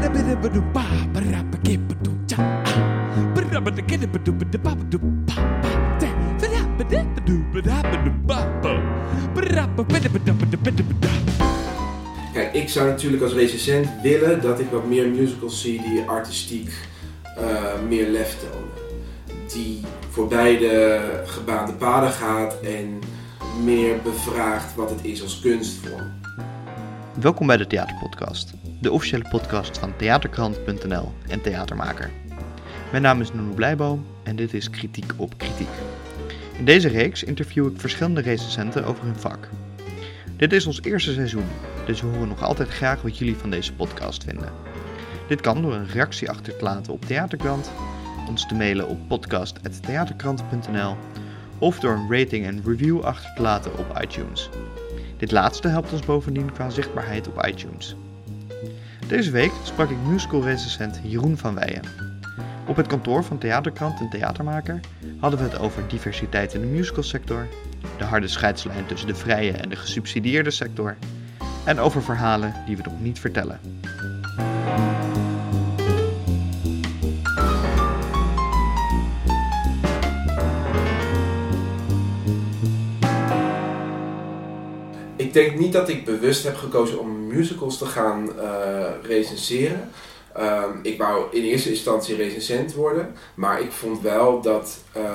Kijk, ik zou natuurlijk als recensent willen dat ik wat meer musicals zie die artistiek meer lef tonen. Die voorbij de gebaande paden gaat en meer bevraagt wat het is als kunstvorm. Welkom bij de Theaterpodcast, de officiële podcast van theaterkrant.nl en Theatermaker. Mijn naam is Nono Blijboom en dit is Kritiek op Kritiek. In deze reeks interview ik verschillende recensenten over hun vak. Dit is ons eerste seizoen, dus we horen nog altijd graag wat jullie van deze podcast vinden. Dit kan door een reactie achter te laten op Theaterkrant, ons te mailen op podcast@theaterkrant.nl of door een rating en review achter te laten op iTunes. Dit laatste helpt ons bovendien qua zichtbaarheid op iTunes. Deze week sprak ik musicalrecensent Jeroen van Weijen. Op het kantoor van Theaterkrant en Theatermaker hadden we het over diversiteit in de musicalsector, de harde scheidslijn tussen de vrije en de gesubsidieerde sector en over verhalen die we nog niet vertellen. Ik denk niet dat ik bewust heb gekozen om musicals te gaan recenseren. Ik wou in eerste instantie recensent worden, maar ik vond wel dat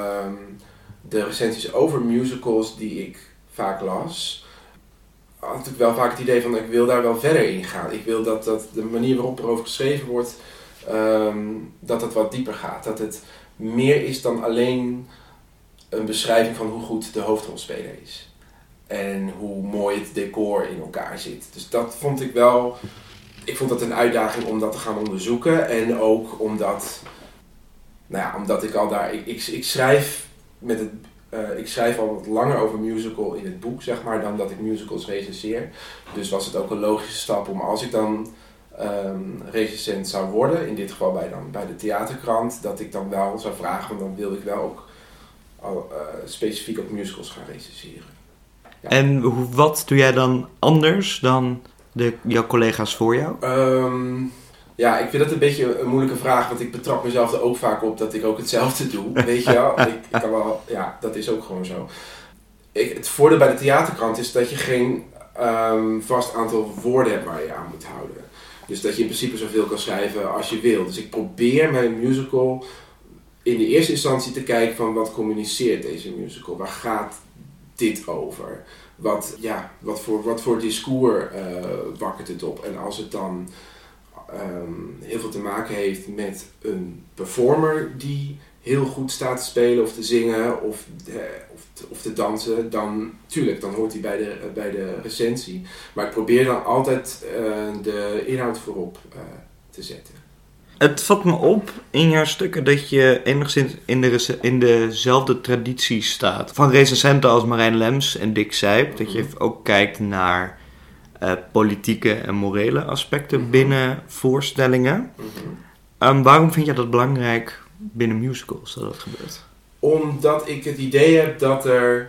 de recensies over musicals die ik vaak las, had ik wel vaak het idee van ik wil daar wel verder in gaan. Ik wil dat de manier waarop er over geschreven wordt, dat het wat dieper gaat. Dat het meer is dan alleen een beschrijving van hoe goed de hoofdrolspeler is. En hoe mooi het decor in elkaar zit. Dus dat vond ik wel. Ik vond dat een uitdaging om dat te gaan onderzoeken. En ook omdat ik al daar. Ik schrijf ik schrijf al wat langer over musical in het boek, zeg maar, dan dat ik musicals recenseer. Dus was het ook een logische stap om, als ik dan recensent zou worden, in dit geval bij de Theaterkrant, dat ik dan wel zou vragen, want dan wilde ik wel ook specifiek op musicals gaan recenseren. Ja. En wat doe jij dan anders dan jouw collega's voor jou? Ja, ik vind dat een beetje een moeilijke vraag, want ik betrap mezelf er ook vaak op dat ik ook hetzelfde doe. Weet je wel? Ik kan wel, ja, dat is ook gewoon zo. Het voordeel bij de Theaterkrant is dat je geen vast aantal woorden hebt waar je aan moet houden. Dus dat je in principe zoveel kan schrijven als je wil. Dus ik probeer mijn musical in de eerste instantie te kijken van wat communiceert deze musical? Waar gaat dit over? Wat voor discours wakkert het op? En als het dan heel veel te maken heeft met een performer die heel goed staat te spelen of te zingen of te dansen, dan hoort hij bij de recensie. Maar ik probeer dan altijd de inhoud voorop te zetten. Het valt me op in jouw stukken dat je enigszins in dezelfde traditie staat. Van recensenten als Marijn Lems en Dick Sijp. Dat je ook kijkt naar politieke en morele aspecten binnen voorstellingen. Waarom vind jij dat belangrijk binnen musicals dat dat gebeurt? Omdat ik het idee heb dat er...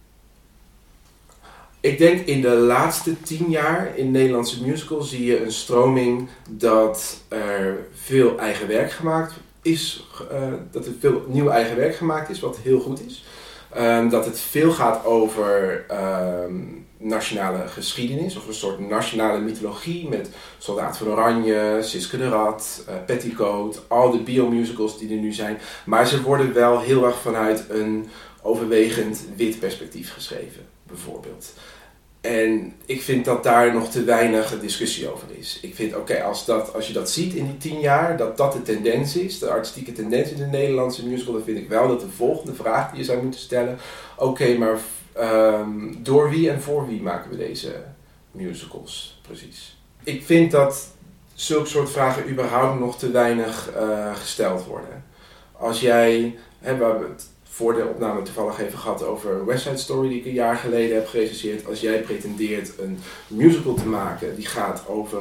Ik denk in de laatste 10 jaar in Nederlandse musicals zie je een stroming dat er veel eigen werk gemaakt is. Dat er veel nieuw eigen werk gemaakt is, wat heel goed is. Dat het veel gaat over nationale geschiedenis of een soort nationale mythologie met Soldaat van Oranje, Siske de Rat, Petticoat, al de biomusicals die er nu zijn. Maar ze worden wel heel erg vanuit een overwegend wit perspectief geschreven, bijvoorbeeld. En ik vind dat daar nog te weinig discussie over is. Ik vind, als je dat ziet in die 10 jaar, dat de tendens is, de artistieke tendens in de Nederlandse musical, dan vind ik wel dat de volgende vraag die je zou moeten stellen, maar door wie en voor wie maken we deze musicals precies? Ik vind dat zulke soort vragen überhaupt nog te weinig gesteld worden. Als jij, we hebben het voor de opname toevallig even gehad over West Side Story die ik een jaar geleden heb gerecenseerd. Als jij pretendeert een musical te maken die gaat over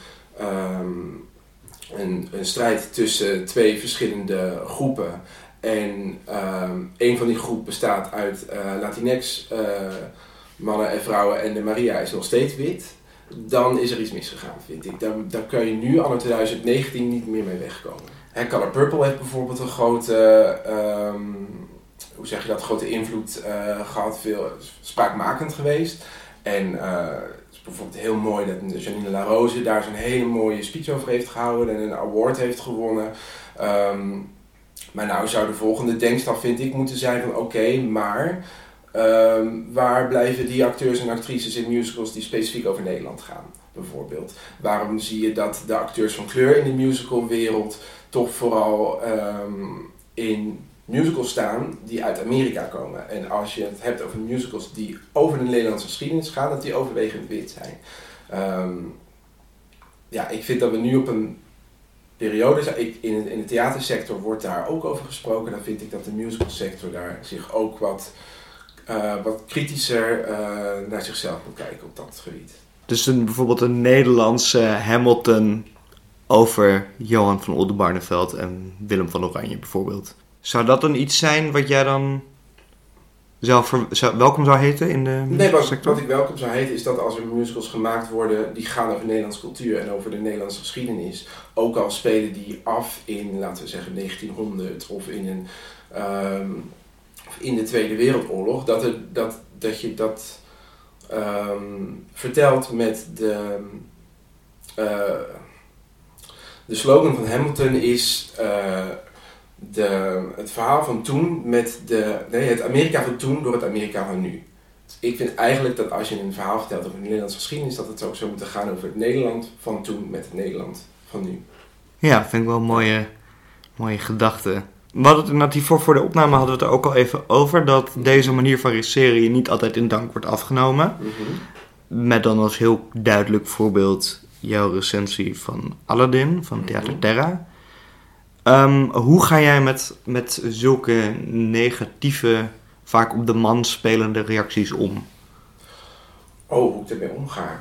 een strijd tussen 2 verschillende groepen. En een van die groepen bestaat uit Latinx mannen en vrouwen en de Maria is nog steeds wit. dan is er iets misgegaan, vind ik. Daar kun je nu, anno 2019, niet meer mee wegkomen. Color Purple heeft bijvoorbeeld een grote, grote invloed gehad, veel spraakmakend geweest. En het is bijvoorbeeld heel mooi dat Janine Larose daar zo'n hele mooie speech over heeft gehouden en een award heeft gewonnen. Maar nou zou de volgende denkstap, vind ik, moeten zijn van oké, maar waar blijven die acteurs en actrices in musicals die specifiek over Nederland gaan, bijvoorbeeld? Waarom zie je dat de acteurs van kleur in de musicalwereld toch vooral in musicals staan die uit Amerika komen? En als je het hebt over musicals die over de Nederlandse geschiedenis gaan, dat die overwegend wit zijn. Ik vind dat we nu op een periode zijn. In de theatersector wordt daar ook over gesproken. Dan vind ik dat de musicalsector daar zich ook wat kritischer naar zichzelf moet kijken op dat gebied. Dus bijvoorbeeld een Nederlandse Hamilton over Johan van Oldenbarneveld en Willem van Oranje bijvoorbeeld. Zou dat dan iets zijn wat jij dan zelf welkom zou heten in de sector? Wat ik welkom zou heten is dat als er musicals gemaakt worden die gaan over Nederlandse cultuur en over de Nederlandse geschiedenis, ook al spelen die af in, laten we zeggen, 1900 of in de Tweede Wereldoorlog, dat je dat vertelt met de slogan van Hamilton is het verhaal van toen met het Amerika van toen door het Amerika van nu. Dus ik vind eigenlijk dat als je een verhaal vertelt over de Nederlandse geschiedenis, dat het ook zou moeten gaan over het Nederland van toen met het Nederland van nu. Ja, vind ik wel een mooie gedachte. We hadden het voor de opname hadden we het er ook al even over, dat deze manier van regisseren je niet altijd in dank wordt afgenomen. Mm-hmm. Met dan als heel duidelijk voorbeeld jouw recensie van Aladdin, van Theater Terra. Hoe ga jij met zulke negatieve, vaak op de man spelende reacties om? Hoe ik ermee omga?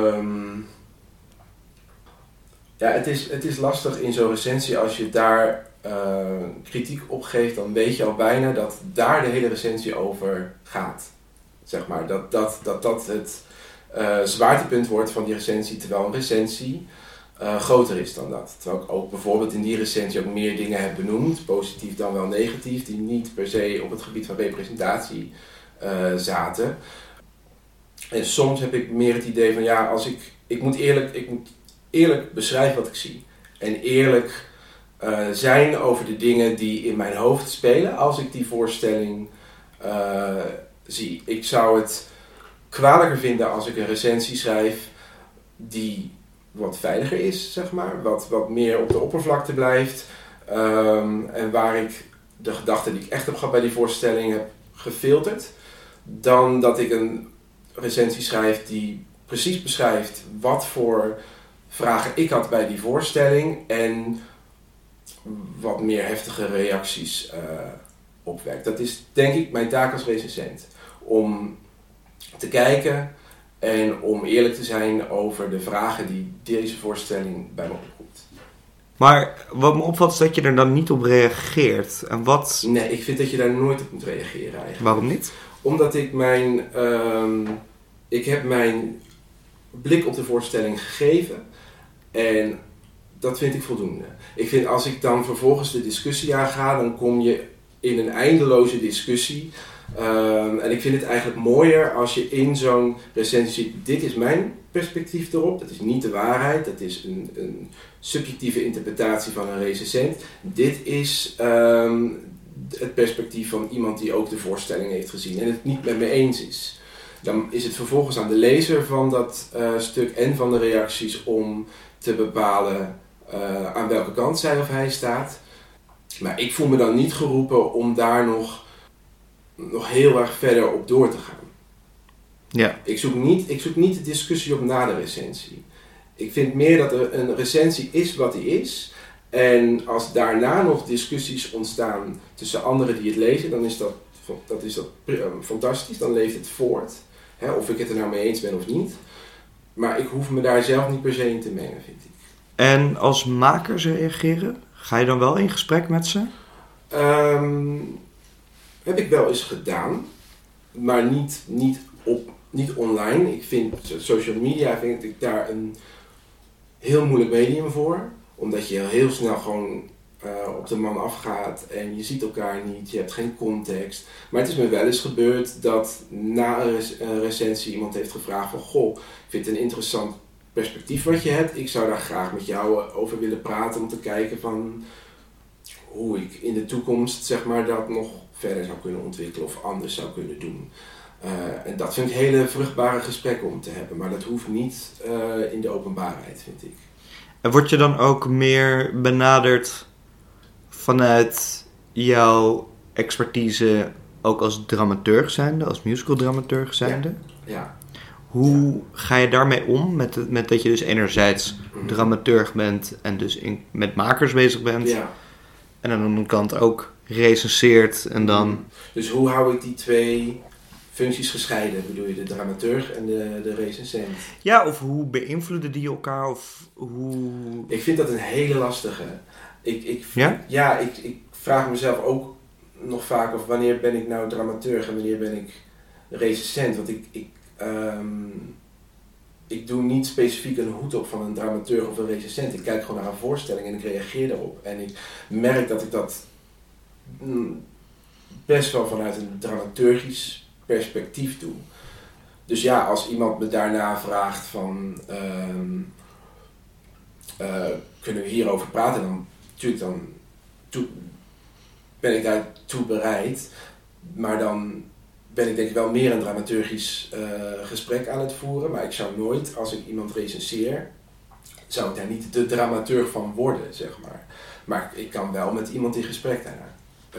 Het is lastig in zo'n recensie als je daar kritiek op geeft, dan weet je al bijna dat daar de hele recensie over gaat. Zeg maar, dat het zwaartepunt wordt van die recensie, terwijl een recensie groter is dan dat. Terwijl ik ook bijvoorbeeld in die recensie ook meer dingen heb benoemd, positief dan wel negatief, die niet per se op het gebied van representatie zaten. En soms heb ik meer het idee van als ik moet eerlijk beschrijven wat ik zie. En eerlijk zijn over de dingen die in mijn hoofd spelen als ik die voorstelling zie. Ik zou het kwalijker vinden als ik een recensie schrijf die wat veiliger is, zeg maar. Wat meer op de oppervlakte blijft. En waar ik de gedachten die ik echt heb gehad bij die voorstelling heb gefilterd. Dan dat ik een recensie schrijf die precies beschrijft wat voor vragen ik had bij die voorstelling. En wat meer heftige reacties opwekt. Dat is denk ik mijn taak als recensent. Om te kijken en om eerlijk te zijn over de vragen die deze voorstelling bij me oproept. Maar wat me opvalt is dat je er dan niet op reageert. En wat? Nee, ik vind dat je daar nooit op moet reageren eigenlijk. Waarom niet? Omdat ik ik heb mijn blik op de voorstelling gegeven en dat vind ik voldoende. Ik vind als ik dan vervolgens de discussie aanga, dan kom je in een eindeloze discussie. En ik vind het eigenlijk mooier als je in zo'n recensie ziet, dit is mijn perspectief erop, dat is niet de waarheid, dat is een subjectieve interpretatie van een recensent. Dit is het perspectief van iemand die ook de voorstelling heeft gezien en het niet met me eens is. Dan is het vervolgens aan de lezer van dat stuk en van de reacties om te bepalen aan welke kant zij of hij staat. Maar ik voel me dan niet geroepen om daar nog heel erg verder op door te gaan. Ja. Ik zoek niet de discussie op na de recensie. Ik vind meer dat er een recensie is wat die is. En als daarna nog discussies ontstaan tussen anderen die het lezen, dan is dat fantastisch. Dan leeft het voort. Hè, of ik het er nou mee eens ben of niet. Maar ik hoef me daar zelf niet per se in te mengen, vind ik. En als makers reageren? Ga je dan wel in gesprek met ze? Heb ik wel eens gedaan. Maar niet op niet online. Ik vind social media vind ik daar een heel moeilijk medium voor. Omdat je heel snel gewoon op de man afgaat en je ziet elkaar niet, je hebt geen context. Maar het is me wel eens gebeurd dat na een recensie iemand heeft gevraagd van goh, ik vind het een interessant perspectief wat je hebt. Ik zou daar graag met jou over willen praten om te kijken van hoe ik in de toekomst zeg maar dat nog verder zou kunnen ontwikkelen of anders zou kunnen doen. En dat vind ik hele vruchtbare gesprekken om te hebben, maar dat hoeft niet in de openbaarheid, vind ik. En word je dan ook meer benaderd vanuit jouw expertise ook als dramaturg zijnde, als musicaldramaturg zijnde? Ja. Hoe ga je daarmee om met dat je dus enerzijds dramaturg bent en dus met makers bezig bent Ja. en aan de andere kant ook recenseert en dan... Dus hoe hou ik die twee functies gescheiden? Bedoel je de dramaturg en de recensent? Ja, of hoe beïnvloeden die elkaar of hoe... Ik vind dat een hele lastige. Ik vraag mezelf ook nog vaak af wanneer ben ik nou dramaturg en wanneer ben ik recensent. Want ik doe niet specifiek een hoed op van een dramaturg of een recensent. Ik kijk gewoon naar een voorstelling en ik reageer daarop. En ik merk dat ik dat best wel vanuit een dramaturgisch perspectief doen. Dus ja, als iemand me daarna vraagt van kunnen we hierover praten, dan ben ik daartoe bereid. Maar dan ben ik denk ik wel meer een dramaturgisch gesprek aan het voeren. Maar ik zou nooit, als ik iemand recenseer, zou ik daar niet de dramaturg van worden, zeg maar. Maar ik kan wel met iemand in gesprek daarna.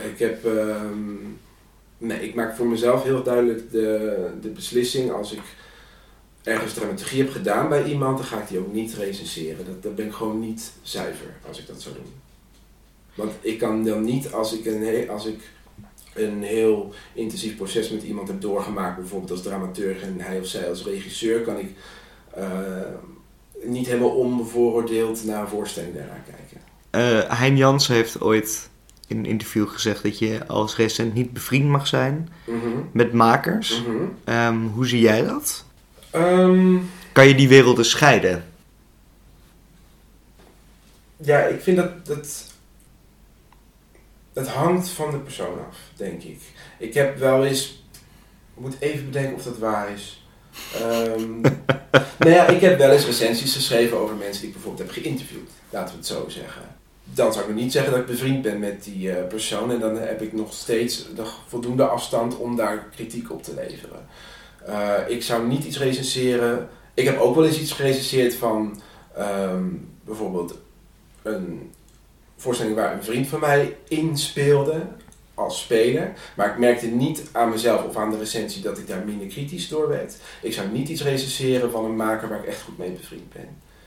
Ik maak voor mezelf heel duidelijk de beslissing, als ik ergens dramaturgie heb gedaan bij iemand, dan ga ik die ook niet recenseren. Dat ben ik gewoon niet zuiver als ik dat zou doen. Want ik kan dan niet, als ik een heel intensief proces met iemand heb doorgemaakt, bijvoorbeeld als dramaturg en hij of zij als regisseur, kan ik niet helemaal onbevooroordeeld naar een voorstelling daarna kijken. Hein Jansen heeft ooit in een interview gezegd dat je als recensent niet bevriend mag zijn met makers. Hoe zie jij dat? Kan je die werelden scheiden? Ja, ik vind dat het hangt van de persoon af, denk ik. Ik heb wel eens, ik moet even bedenken of dat waar is. Ik heb wel eens recensies geschreven over mensen die ik bijvoorbeeld heb geïnterviewd, laten we het zo zeggen. Dan zou ik nog niet zeggen dat ik bevriend ben met die persoon en dan heb ik nog steeds voldoende afstand om daar kritiek op te leveren. Ik zou niet iets recenseren. Ik heb ook wel eens iets gerecenseerd van bijvoorbeeld een voorstelling waar een vriend van mij in speelde als speler. Maar ik merkte niet aan mezelf of aan de recensie dat ik daar minder kritisch door werd. Ik zou niet iets recenseren van een maker waar ik echt goed mee bevriend ben.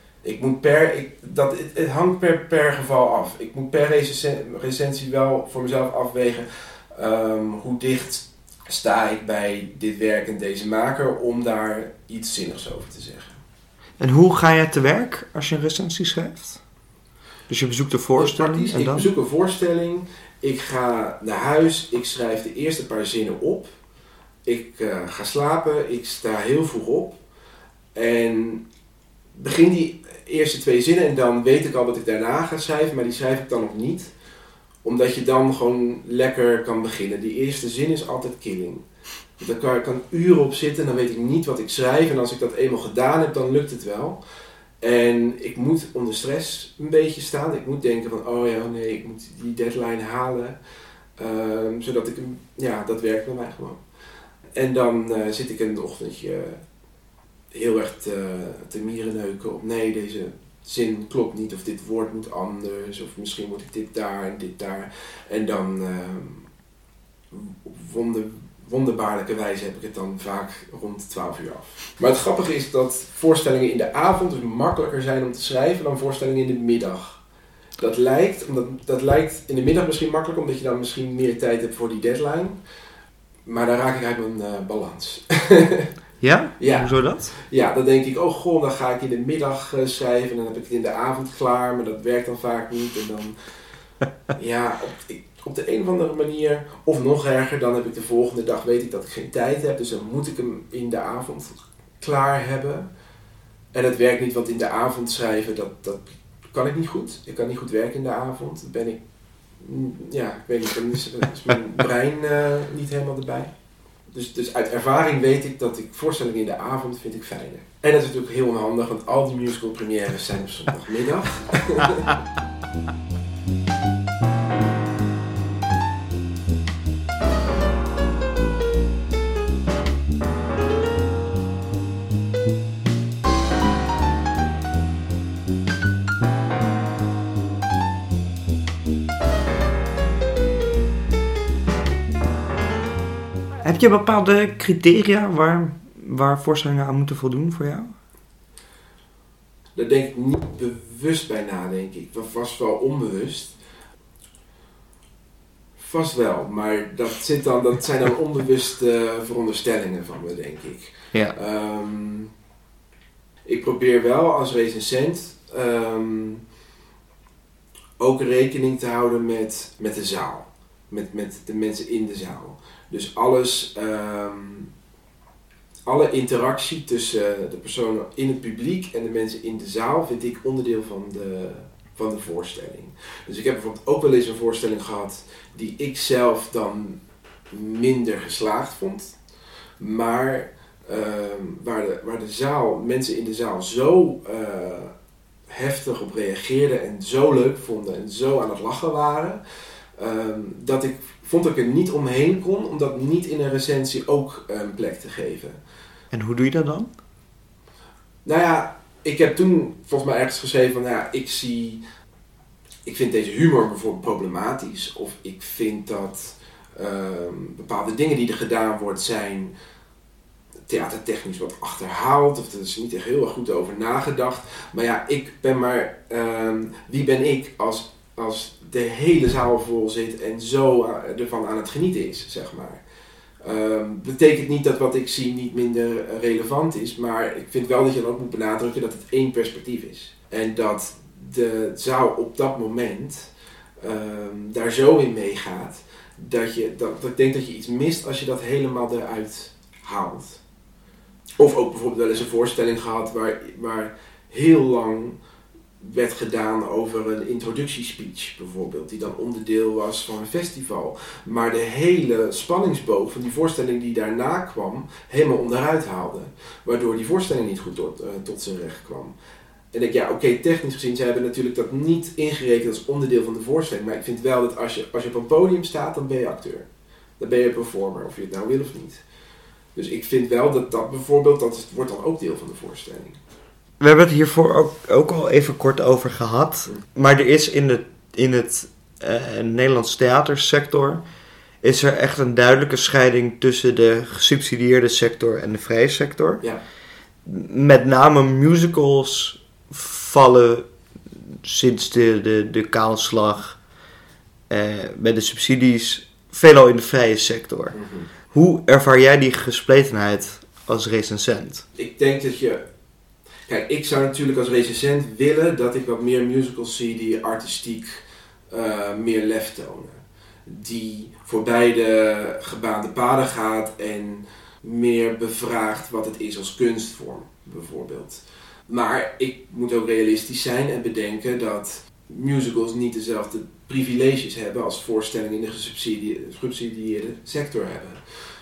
Het hangt per geval af. Ik moet per recensie wel voor mezelf afwegen hoe dicht sta ik bij dit werk en deze maker om daar iets zinnigs over te zeggen. En hoe ga je te werk als je een recensie schrijft? Dus je bezoekt een voorstelling en dan? Ik bezoek een voorstelling, ik ga naar huis, ik schrijf de eerste paar zinnen op. Ik ga slapen, ik sta heel vroeg op en begin die eerste 2 zinnen en dan weet ik al wat ik daarna ga schrijven, maar die schrijf ik dan nog niet. Omdat je dan gewoon lekker kan beginnen. Die eerste zin is altijd killing. Daar kan ik uren op zitten en dan weet ik niet wat ik schrijf. En als ik dat eenmaal gedaan heb, dan lukt het wel. En ik moet onder stress een beetje staan. Ik moet denken van, ik moet die deadline halen. Zodat ik, dat werkt bij mij gewoon. En dan zit ik in het ochtendje heel erg te mierenneuken op nee, deze zin klopt niet of dit woord moet anders of misschien moet ik dit daar en dit daar. En dan op wonderbaarlijke wijze heb ik het dan vaak rond 12 uur af. Maar het grappige is dat voorstellingen in de avond dus makkelijker zijn om te schrijven dan voorstellingen in de middag. Dat lijkt in de middag misschien makkelijk omdat je dan misschien meer tijd hebt voor die deadline. Maar dan raak ik uit mijn balans. Ja? Ja? Hoezo dat? Ja, dan denk ik, dan ga ik in de middag schrijven en dan heb ik het in de avond klaar, maar dat werkt dan vaak niet. En dan, op de een of andere manier, of nog erger, dan heb ik de volgende dag, weet ik dat ik geen tijd heb, dus dan moet ik hem in de avond klaar hebben. En dat werkt niet, want in de avond schrijven, dat kan ik niet goed. Ik kan niet goed werken in de avond. Dan ben ik, ik weet niet, dan is mijn brein niet helemaal erbij. Dus uit ervaring weet ik dat ik voorstellingen in de avond vind ik fijner. En dat is natuurlijk heel onhandig, want al die musical premières zijn op zondagmiddag. Heb je bepaalde criteria waar voorstellingen aan moeten voldoen voor jou? Daar denk ik niet bewust bij na, denk ik. Vast wel onbewust. Vast wel, maar dat zijn dan onbewuste veronderstellingen van me, denk ik. Ja. Ik probeer wel als recensent ook rekening te houden met de zaal. Met de mensen in de zaal. Dus alle interactie tussen de personen in het publiek en de mensen in de zaal vind ik onderdeel van de voorstelling. Dus ik heb bijvoorbeeld ook wel eens een voorstelling gehad die ik zelf dan minder geslaagd vond. Maar waar de zaal, mensen in de zaal zo heftig op reageerden en zo leuk vonden en zo aan het lachen waren, dat ik vond dat ik er niet omheen kon om dat niet in een recensie ook een plek te geven. En hoe doe je dat dan? Nou ja, ik heb toen volgens mij ergens geschreven van ik vind deze humor bijvoorbeeld problematisch. Of ik vind dat bepaalde dingen die er gedaan wordt zijn theatertechnisch wat achterhaald. Of er is niet echt heel erg goed over nagedacht. Maar ja, ik ben maar, wie ben ik als de hele zaal vol zit en zo ervan aan het genieten is, zeg maar. Betekent niet dat wat ik zie niet minder relevant is, maar ik vind wel dat je dan ook moet benadrukken dat het één perspectief is. En dat de zaal op dat moment daar zo in meegaat, dat ik denk dat je iets mist als je dat helemaal eruit haalt. Of ook bijvoorbeeld wel eens een voorstelling gehad waar heel lang werd gedaan over een introductiespeech bijvoorbeeld, die dan onderdeel was van een festival. Maar de hele spanningsboog van die voorstelling die daarna kwam, helemaal onderuit haalde. Waardoor die voorstelling niet goed tot zijn recht kwam. En ik denk, technisch gezien, zij hebben natuurlijk dat niet ingerekend als onderdeel van de voorstelling. Maar ik vind wel dat als je op een podium staat, dan ben je acteur. Dan ben je performer, of je het nou wil of niet. Dus ik vind wel dat bijvoorbeeld, dat wordt dan ook deel van de voorstelling. We hebben het hiervoor ook al even kort over gehad. Maar er is in het Nederlandse theatersector is er echt een duidelijke scheiding tussen de gesubsidieerde sector en de vrije sector. Ja. Met name musicals vallen sinds de kaalslag met de subsidies veelal in de vrije sector. Mm-hmm. Hoe ervaar jij die gespletenheid als recensent? Ik denk dat Kijk, ik zou natuurlijk als recensent willen dat ik wat meer musicals zie die artistiek meer lef tonen. Die voorbij de gebaande paden gaat en meer bevraagt wat het is als kunstvorm, bijvoorbeeld. Maar ik moet ook realistisch zijn en bedenken dat musicals niet dezelfde privileges hebben als voorstellingen in de gesubsidieerde sector hebben.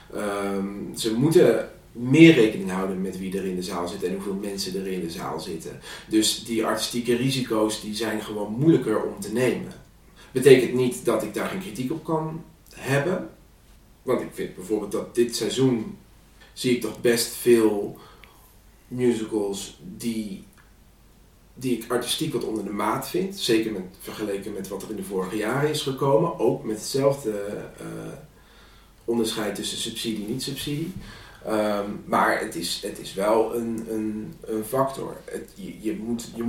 Ze moeten meer rekening houden met wie er in de zaal zit en hoeveel mensen er in de zaal zitten. Dus die artistieke risico's die zijn gewoon moeilijker om te nemen. Betekent niet dat ik daar geen kritiek op kan hebben. Want ik vind bijvoorbeeld dat dit seizoen zie ik toch best veel musicals die ik artistiek wat onder de maat vind. Zeker vergeleken met wat er in de vorige jaren is gekomen. Ook met hetzelfde onderscheid tussen subsidie en niet-subsidie. Maar het is wel een factor. Je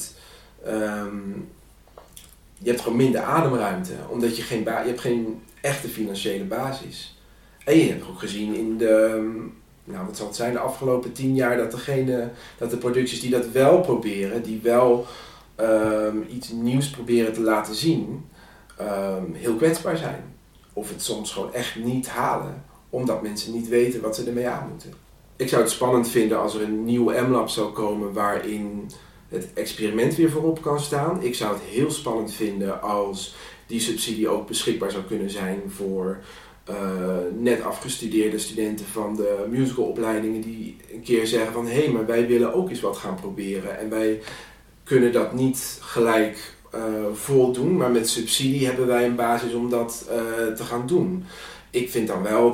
hebt gewoon minder ademruimte, omdat je hebt geen echte financiële basis. En je hebt ook gezien in wat zal het zijn, de afgelopen 10 jaar dat de producties die dat wel proberen, die wel iets nieuws proberen te laten zien, heel kwetsbaar zijn. Of het soms gewoon echt niet halen, omdat mensen niet weten wat ze ermee aan moeten. Ik zou het spannend vinden als er een nieuw M-lab zou komen waarin het experiment weer voorop kan staan. Ik zou het heel spannend vinden als die subsidie ook beschikbaar zou kunnen zijn voor net afgestudeerde studenten van de musicalopleidingen die een keer zeggen van hé, maar wij willen ook eens wat gaan proberen. En wij kunnen dat niet gelijk voldoen, maar met subsidie hebben wij een basis om dat te gaan doen. Ik vind dan wel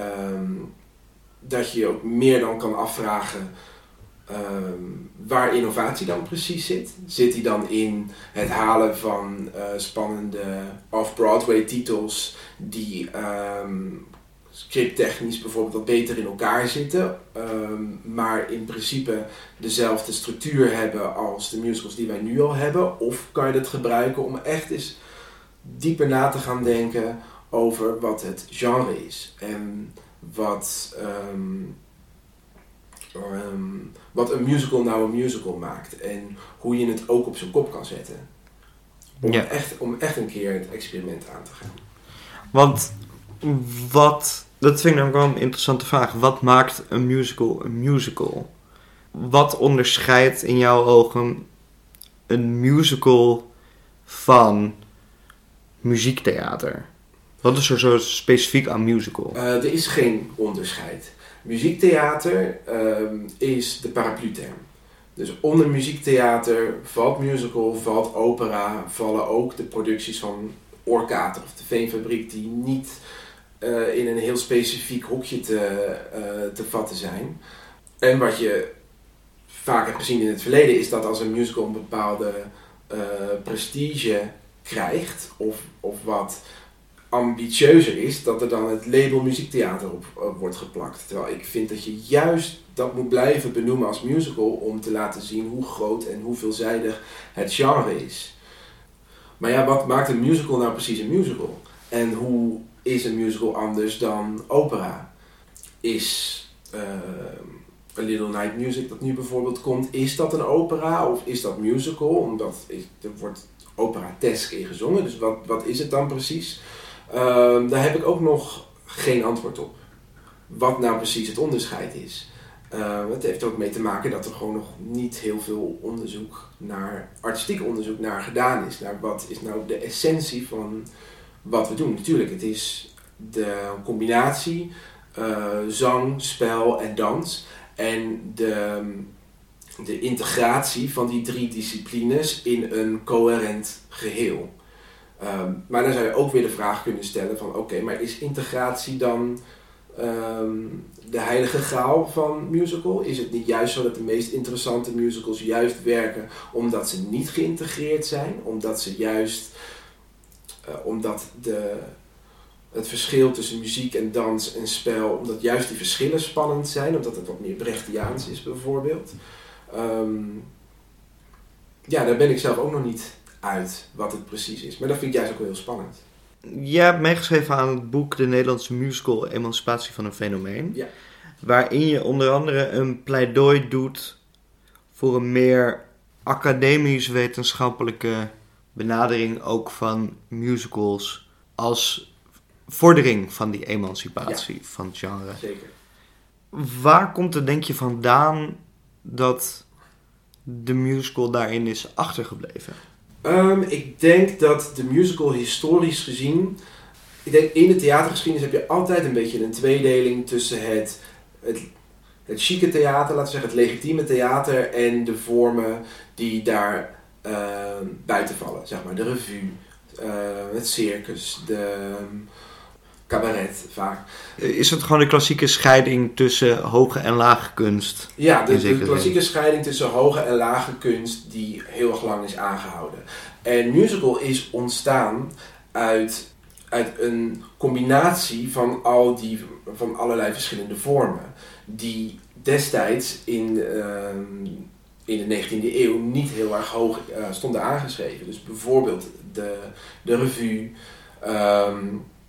dat je ook meer dan kan afvragen waar innovatie dan precies zit. Zit die dan in het halen van spannende off-Broadway titels die scripttechnisch bijvoorbeeld wat beter in elkaar zitten, maar in principe dezelfde structuur hebben als de musicals die wij nu al hebben? Of kan je dat gebruiken om echt eens dieper na te gaan denken over wat het genre is en wat een musical nou een musical maakt en hoe je het ook op zijn kop kan zetten. Om echt een keer het experiment aan te gaan. Want dat vind ik namelijk wel een interessante vraag. Wat maakt een musical een musical? Wat onderscheidt in jouw ogen een musical van muziektheater? Wat is er zo specifiek aan musical? Er is geen onderscheid. Muziektheater is de paraplu-term. Dus onder muziektheater valt musical, valt opera, vallen ook de producties van Orkater of de Veenfabriek die niet in een heel specifiek hokje te vatten zijn. En wat je vaak hebt gezien in het verleden is dat als een musical een bepaalde prestige krijgt of wat ambitieuzer is, dat er dan het label muziektheater op wordt geplakt. Terwijl ik vind dat je juist dat moet blijven benoemen als musical om te laten zien hoe groot en hoe veelzijdig het genre is. Maar ja, wat maakt een musical nou precies een musical? En hoe is een musical anders dan opera? Is A Little Night Music dat nu bijvoorbeeld komt, is dat een opera of is dat musical? Omdat er wordt operatesk in gezongen, dus wat is het dan precies? Daar heb ik ook nog geen antwoord op. Wat nou precies het onderscheid is. Het heeft er ook mee te maken dat er gewoon nog niet heel veel artistiek onderzoek naar gedaan is. Naar wat is nou de essentie van wat we doen. Natuurlijk, het is de combinatie zang, spel en dans. En de integratie van die 3 disciplines in een coherent geheel. Maar dan zou je ook weer de vraag kunnen stellen van oké, maar is integratie dan de heilige graal van musical? Is het niet juist zo dat de meest interessante musicals juist werken omdat ze niet geïntegreerd zijn? Omdat het verschil tussen muziek en dans en spel, omdat juist die verschillen spannend zijn, omdat het wat meer Brechtiaans is bijvoorbeeld. Daar ben ik zelf ook nog niet uit wat het precies is. Maar dat vind ik juist ook wel heel spannend. Jij hebt meegeschreven aan het boek De Nederlandse Musical, Emancipatie van een Fenomeen. Ja. Waarin je onder andere een pleidooi doet voor een meer academisch-wetenschappelijke benadering ook van musicals als vordering van die emancipatie van het genre. Zeker. Waar komt het, denk je, vandaan dat de musical daarin is achtergebleven? Ik denk dat de musical historisch gezien, in de theatergeschiedenis heb je altijd een beetje een tweedeling tussen het chique theater, laten we zeggen, het legitieme theater en de vormen die daar buiten vallen. Zeg maar de revue, het circus, de cabaret vaak. Is het gewoon de klassieke scheiding tussen hoge en lage kunst? Ja, de klassieke scheiding tussen hoge en lage kunst die heel erg lang is aangehouden. En musical is ontstaan uit een combinatie van allerlei verschillende vormen. Die destijds in de 19e eeuw niet heel erg hoog stonden aangeschreven. Dus bijvoorbeeld de revue,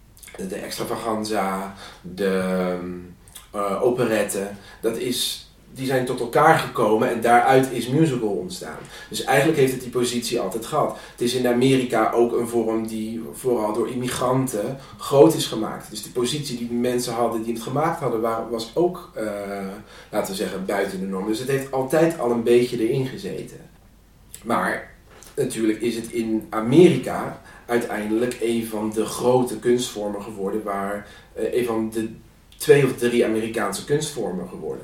de extravaganza, de operette. Dat is die zijn tot elkaar gekomen en daaruit is musical ontstaan. Dus eigenlijk heeft het die positie altijd gehad. Het is in Amerika ook een vorm die vooral door immigranten groot is gemaakt. Dus de positie die de mensen hadden die het gemaakt hadden, was ook, laten we zeggen, buiten de norm. Dus het heeft altijd al een beetje erin gezeten. Maar natuurlijk is het in Amerika uiteindelijk een van de grote kunstvormen geworden, een van de 2 of 3 Amerikaanse kunstvormen geworden.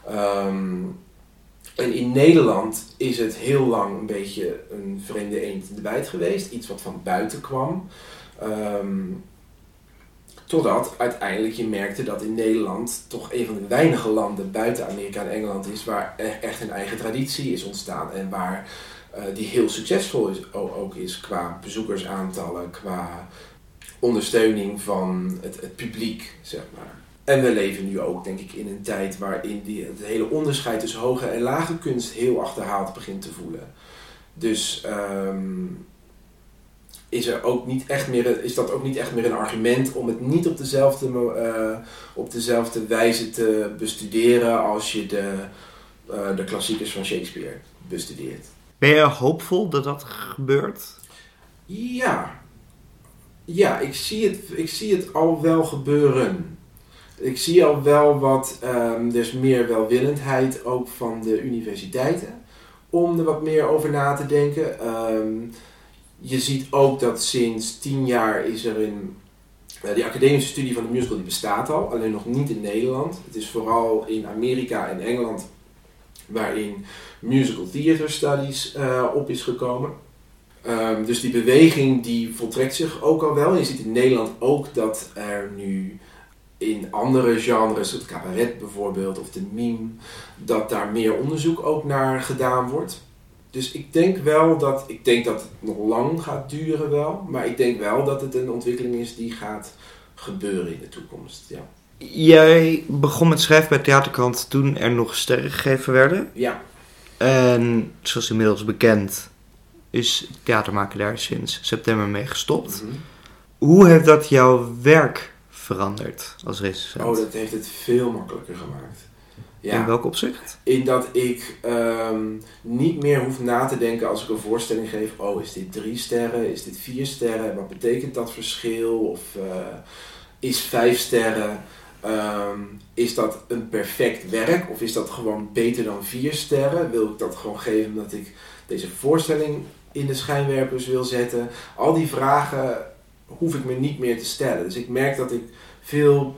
En in Nederland is het heel lang een beetje een vreemde eend in de bijt geweest. Iets wat van buiten kwam. Totdat uiteindelijk je merkte dat in Nederland toch een van de weinige landen buiten Amerika en Engeland is waar echt een eigen traditie is ontstaan. En waar die heel succesvol ook is qua bezoekersaantallen, qua ondersteuning van het publiek, zeg maar. En we leven nu ook, denk ik, in een tijd waarin het hele onderscheid tussen hoge en lage kunst heel achterhaald begint te voelen. Dus is dat ook niet echt meer een argument om het niet op dezelfde wijze te bestuderen als je de klassiekers van Shakespeare bestudeert. Ben je hoopvol dat dat gebeurt? Ja, ik zie het al wel gebeuren. Ik zie al wel dus meer welwillendheid ook van de universiteiten om er wat meer over na te denken. Je ziet ook dat sinds 10 jaar is er die academische studie van de musical, die bestaat al, alleen nog niet in Nederland. Het is vooral in Amerika en Engeland waarin musical theater studies op is gekomen. Dus die beweging die voltrekt zich ook al wel. Je ziet in Nederland ook dat er nu in andere genres, het cabaret bijvoorbeeld of de mime, dat daar meer onderzoek ook naar gedaan wordt. Dus ik denk dat het nog lang gaat duren wel, maar ik denk wel dat het een ontwikkeling is die gaat gebeuren in de toekomst. Ja. Jij begon met schrijven bij Theaterkrant toen er nog sterren gegeven werden. Ja. En zoals inmiddels bekend is theatermaken daar sinds september mee gestopt. Mm-hmm. Hoe heeft dat jouw werk veranderd als recensent? Oh, dat heeft het veel makkelijker gemaakt. Ja. In welk opzicht? In dat ik niet meer hoef na te denken als ik een voorstelling geef. Oh, is dit 3 sterren? Is dit 4 sterren? Wat betekent dat verschil? Of is 5 sterren? Is dat een perfect werk? Of is dat gewoon beter dan 4 sterren? Wil ik dat gewoon geven omdat ik deze voorstelling in de schijnwerpers wil zetten? Al die vragen hoef ik me niet meer te stellen. Dus ik merk dat ik veel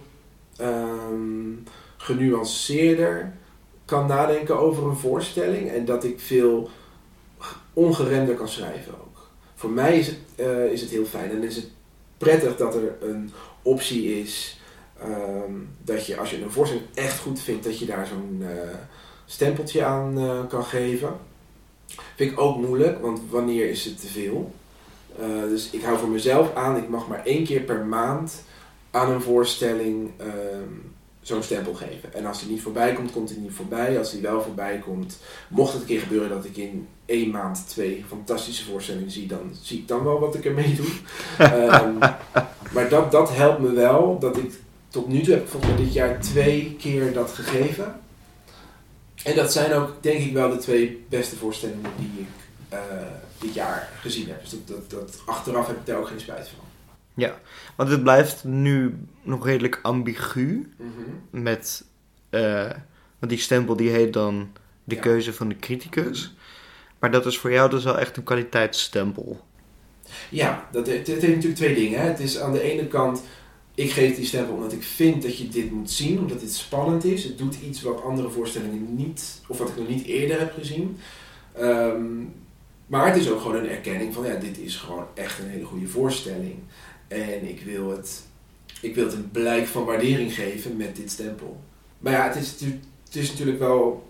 genuanceerder kan nadenken over een voorstelling en dat ik veel ongeremder kan schrijven ook. Voor mij is het heel fijn en is het prettig dat er een optie is dat je, als je een voorstelling echt goed vindt, dat je daar zo'n stempeltje aan kan geven. Vind ik ook moeilijk, want wanneer is het te veel? Dus ik hou voor mezelf aan, ik mag maar 1 keer per maand aan een voorstelling zo'n stempel geven. En als die niet voorbij komt, komt die niet voorbij. Als die wel voorbij komt, mocht het een keer gebeuren dat ik in 1 maand 2 fantastische voorstellingen zie, dan zie ik dan wel wat ik ermee doe. Maar dat helpt me wel, dat ik tot nu toe heb volgens mij dit jaar 2 keer dat gegeven. En dat zijn ook, denk ik wel, de 2 beste voorstellingen die ik dit jaar gezien heb. Dus dat achteraf heb ik daar ook geen spijt van. Ja, want het blijft nu nog redelijk ambigu. Mm-hmm. Met, want die stempel die heet dan de Ja. keuze van de criticus. Maar dat is voor jou dus wel echt een kwaliteitsstempel. Ja, het heeft natuurlijk 2 dingen. Hè. Het is aan de ene kant, ik geef die stempel omdat ik vind dat je dit moet zien, omdat dit spannend is. Het doet iets wat andere voorstellingen niet, of wat ik nog niet eerder heb gezien. Maar het is ook gewoon een erkenning van, ja, dit is gewoon echt een hele goede voorstelling. En ik wil het een blijk van waardering geven met dit stempel. Maar ja, het is natuurlijk wel...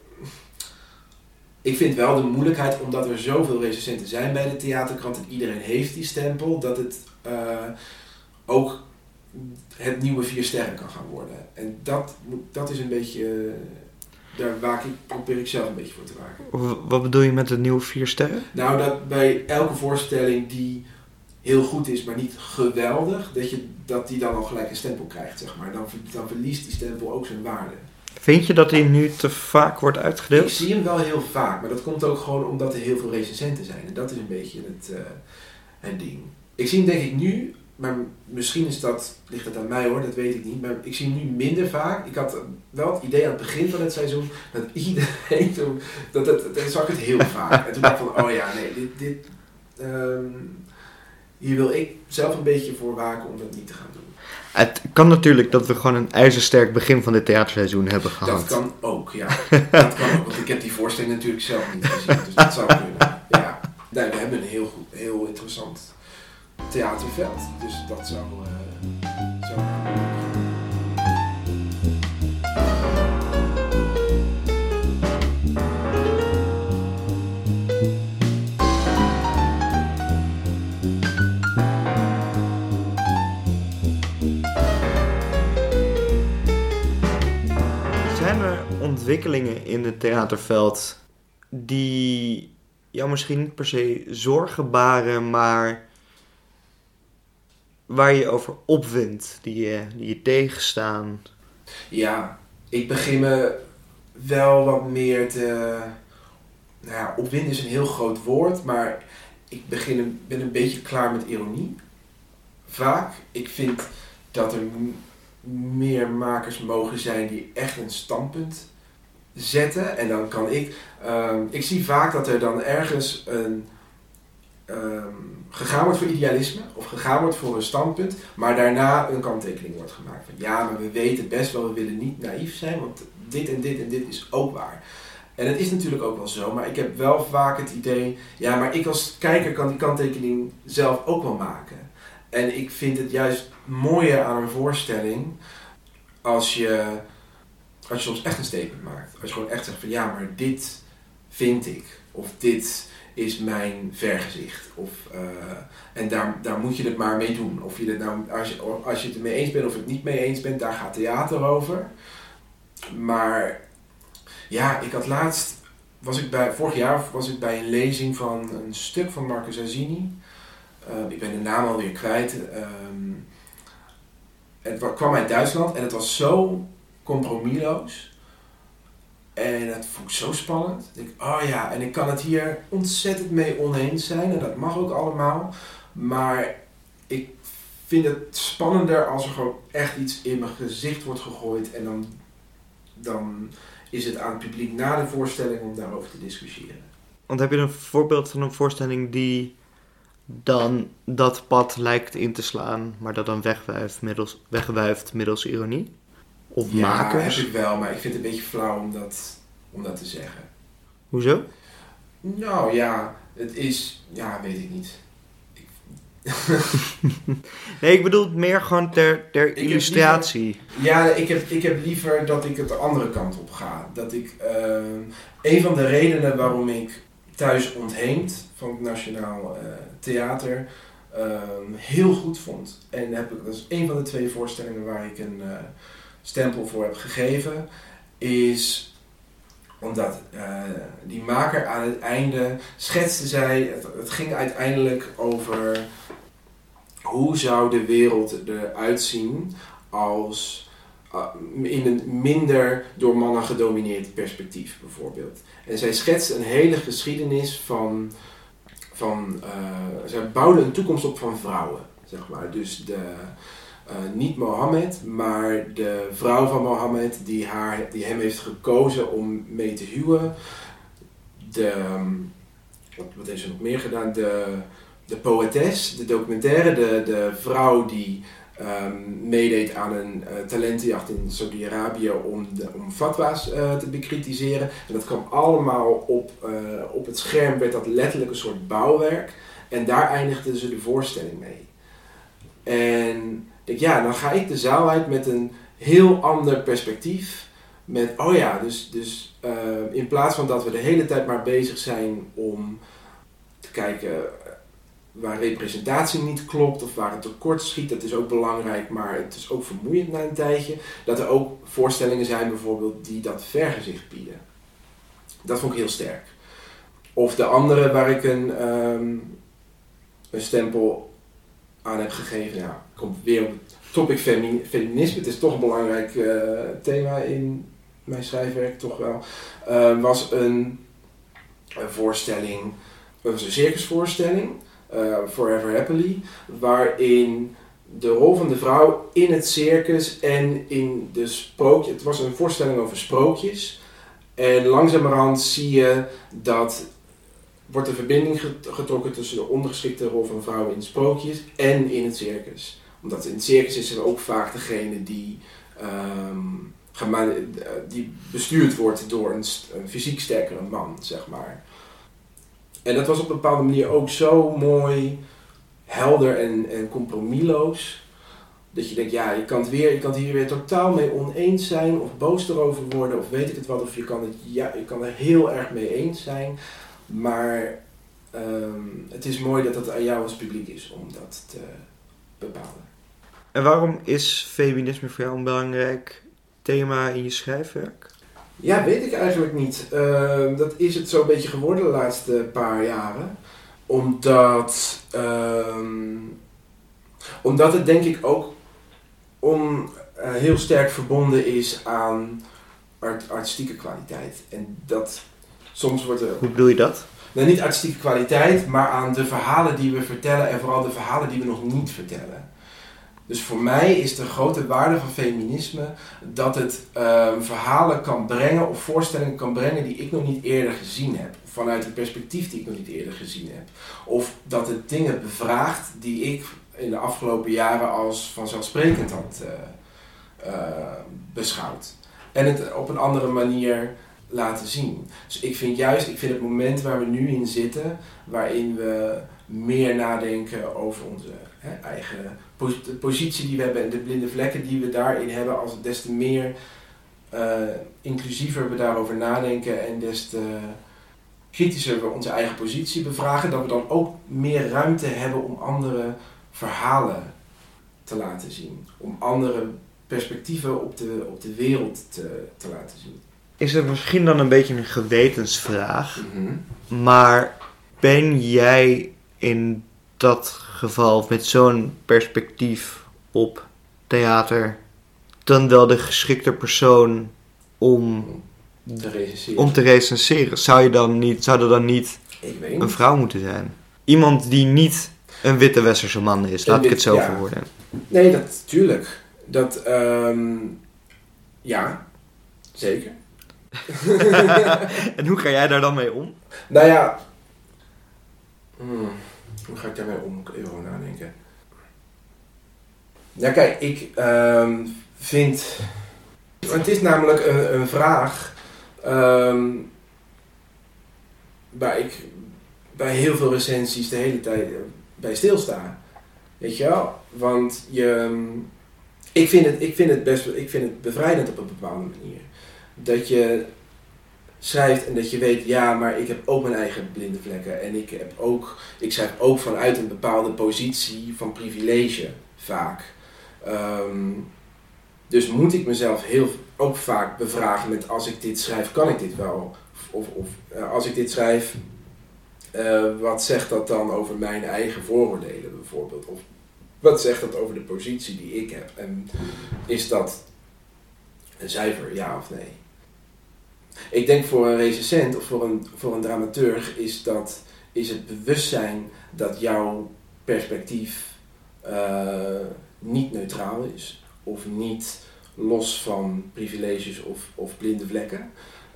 Ik vind wel de moeilijkheid, omdat er zoveel recensenten zijn bij de Theaterkrant en iedereen heeft die stempel, dat het ook het nieuwe 4 sterren kan gaan worden. En dat is een beetje... Daar probeer ik zelf een beetje voor te waken. Wat bedoel je met de nieuwe 4 sterren? Nou, dat bij elke voorstelling die heel goed is, maar niet geweldig, dat die dan al gelijk een stempel krijgt, zeg maar. Dan verliest die stempel ook zijn waarde. Vind je dat hij nu te vaak wordt uitgedeeld? Ik zie hem wel heel vaak, maar dat komt ook gewoon omdat er heel veel recensenten zijn. En dat is een beetje het ding. Ik zie hem denk ik nu, maar misschien ligt het aan mij hoor, dat weet ik niet. Maar ik zie hem nu minder vaak. Ik had wel het idee aan het begin van het seizoen dat iedereen dat zag ik het heel vaak. En toen dacht ik van, oh ja, nee, hier wil ik zelf een beetje voor waken om dat niet te gaan doen. Het kan natuurlijk dat we gewoon een ijzersterk begin van dit theaterseizoen hebben gehad. Dat kan ook, ja. Dat kan ook, want ik heb die voorstelling natuurlijk zelf niet gezien. Dus dat zou kunnen. Ja. Nee, we hebben een heel interessant theaterveld. Dus dat zou Zijn er ontwikkelingen in het theaterveld die jou misschien niet per se zorgen baren, maar waar je over opwindt, die je tegenstaan? Ja, ik begin me wel wat meer te... Nou ja, opwinden is een heel groot woord, maar ik ben een beetje klaar met ironie. Vaak. Ik vind dat er meer makers mogen zijn die echt een standpunt zetten. En dan kan ik zie vaak dat er dan ergens gegaan wordt voor idealisme of gegaan wordt voor een standpunt, maar daarna een kanttekening wordt gemaakt van ja, maar we weten best wel, we willen niet naïef zijn, want dit en dit en dit is ook waar. En het is natuurlijk ook wel zo, maar ik heb wel vaak het idee, ja, maar ik als kijker kan die kanttekening zelf ook wel maken. En ik vind het juist mooier aan een voorstelling als je soms echt een statement maakt. Als je gewoon echt zegt van ja, maar dit vind ik. Of dit is mijn vergezicht. En daar moet je het maar mee doen. Of je het nou, als je het ermee eens bent of het niet mee eens bent, daar gaat theater over. Maar ja, ik had laatst, vorig jaar was ik bij een lezing van een stuk van Marcus Azzini. Ik ben de naam alweer kwijt. Het kwam uit Duitsland en het was zo compromisloos. En dat vond ik zo spannend. Ik denk, oh ja, en ik kan het hier ontzettend mee oneens zijn. En dat mag ook allemaal. Maar ik vind het spannender als er gewoon echt iets in mijn gezicht wordt gegooid. En dan is het aan het publiek na de voorstelling om daarover te discussiëren. Want heb je een voorbeeld van een voorstelling die dan dat pad lijkt in te slaan, maar dat dan wegwuift middels ironie? Of ja, makers? Ja, heb ik wel, maar ik vind het een beetje flauw om dat te zeggen. Hoezo? Nou ja, het is... Ja, weet ik niet. Nee, ik bedoel het meer gewoon ter illustratie. Ik heb liever dat ik het de andere kant op ga. Dat ik... een van de redenen waarom ik Thuis ontheemd van het Nationaal Theater heel goed vond. En dat is een van de 2 voorstellingen waar ik een stempel voor heb gegeven. Is omdat die maker aan het einde schetste zij... Het ging uiteindelijk over hoe zou de wereld eruit zien als... in een minder door mannen gedomineerd perspectief bijvoorbeeld. En zij schetste een hele geschiedenis van zij bouwde een toekomst op van vrouwen, zeg maar. Dus niet Mohammed, maar de vrouw van Mohammed die hem heeft gekozen om mee te huwen. Wat heeft ze nog meer gedaan? De poëtes, de documentaire, de vrouw die meedeed aan een talentenjacht in Saudi-Arabië om fatwa's te bekritiseren. En dat kwam allemaal op het scherm, werd dat letterlijk een soort bouwwerk. En daar eindigden ze de voorstelling mee. En ik denk, ja, dan ga ik de zaal uit met een heel ander perspectief. Met, oh ja, dus in plaats van dat we de hele tijd maar bezig zijn om te kijken waar representatie niet klopt of waar het tekort schiet, dat is ook belangrijk, maar het is ook vermoeiend na een tijdje. Dat er ook voorstellingen zijn bijvoorbeeld die dat vergezicht bieden. Dat vond ik heel sterk. Of de andere waar ik een stempel aan heb gegeven, ja, komt weer op het topic feminisme. Het is toch een belangrijk thema mijn schrijfwerk toch wel, was een voorstelling, het was een circusvoorstelling, Forever Happily, waarin de rol van de vrouw in het circus en in de sprookje, het was een voorstelling over sprookjes, en langzamerhand zie je dat wordt de verbinding getrokken tussen de ondergeschikte rol van vrouwen in sprookjes en in het circus. Omdat in het circus is er ook vaak degene die bestuurd wordt door een fysiek sterkere man, zeg maar. En dat was op een bepaalde manier ook zo mooi, helder en compromisloos. Dat je denkt, ja, je kan het hier weer totaal mee oneens zijn, of boos erover worden, of weet ik het wat, of je kan er heel erg mee eens zijn. Maar het is mooi dat het aan jou als publiek is om dat te bepalen. En waarom is feminisme voor jou een belangrijk thema in je schrijfwerk? Ja, weet ik eigenlijk niet. Dat is het zo'n beetje geworden de laatste paar jaren. Omdat het denk ik ook heel sterk verbonden is aan artistieke kwaliteit. En dat soms wordt er... Hoe bedoel je dat? Nou, niet artistieke kwaliteit, maar aan de verhalen die we vertellen en vooral de verhalen die we nog niet vertellen. Dus voor mij is de grote waarde van feminisme dat het verhalen kan brengen of voorstellingen kan brengen die ik nog niet eerder gezien heb. Vanuit een perspectief die ik nog niet eerder gezien heb. Of dat het dingen bevraagt die ik in de afgelopen jaren als vanzelfsprekend had beschouwd. En het op een andere manier laten zien. Dus ik vind het moment waar we nu in zitten, waarin we meer nadenken over onze eigen positie die we hebben en de blinde vlekken die we daarin hebben, als des te meer inclusiever we daarover nadenken en des te kritischer we onze eigen positie bevragen, dat we dan ook meer ruimte hebben om andere verhalen te laten zien. Om andere perspectieven op de wereld te laten zien. Is het misschien dan een beetje een gewetensvraag, Mm-hmm. maar ben jij in dat geval met zo'n perspectief op theater dan wel de geschikte persoon om te recenseren? Zou er dan niet een vrouw moeten zijn? Iemand die niet een witte westerse man is, laat ik het zo verwoorden. Nee, dat tuurlijk. Ja, zeker. En hoe ga jij daar dan mee om? Nou ja, hoe ga ik daarmee om? Moet ik even over nadenken. Nou kijk, ik vind... Het is namelijk een vraag waar ik bij heel veel recensies de hele tijd bij stilsta. Weet je wel? Want ik vind het bevrijdend op een bepaalde manier. Dat je schrijft en dat je weet, ja, maar ik heb ook mijn eigen blinde vlekken. En ik schrijf ook vanuit een bepaalde positie van privilege, vaak. Dus moet ik mezelf ook vaak bevragen met, als ik dit schrijf, kan ik dit wel? Of als ik dit schrijf, wat zegt dat dan over mijn eigen vooroordelen bijvoorbeeld? Of wat zegt dat over de positie die ik heb? En is dat een zuiver ja of nee? Ik denk voor een recensent of voor een dramaturg is het bewustzijn dat jouw perspectief niet neutraal is. Of niet los van privileges of blinde vlekken.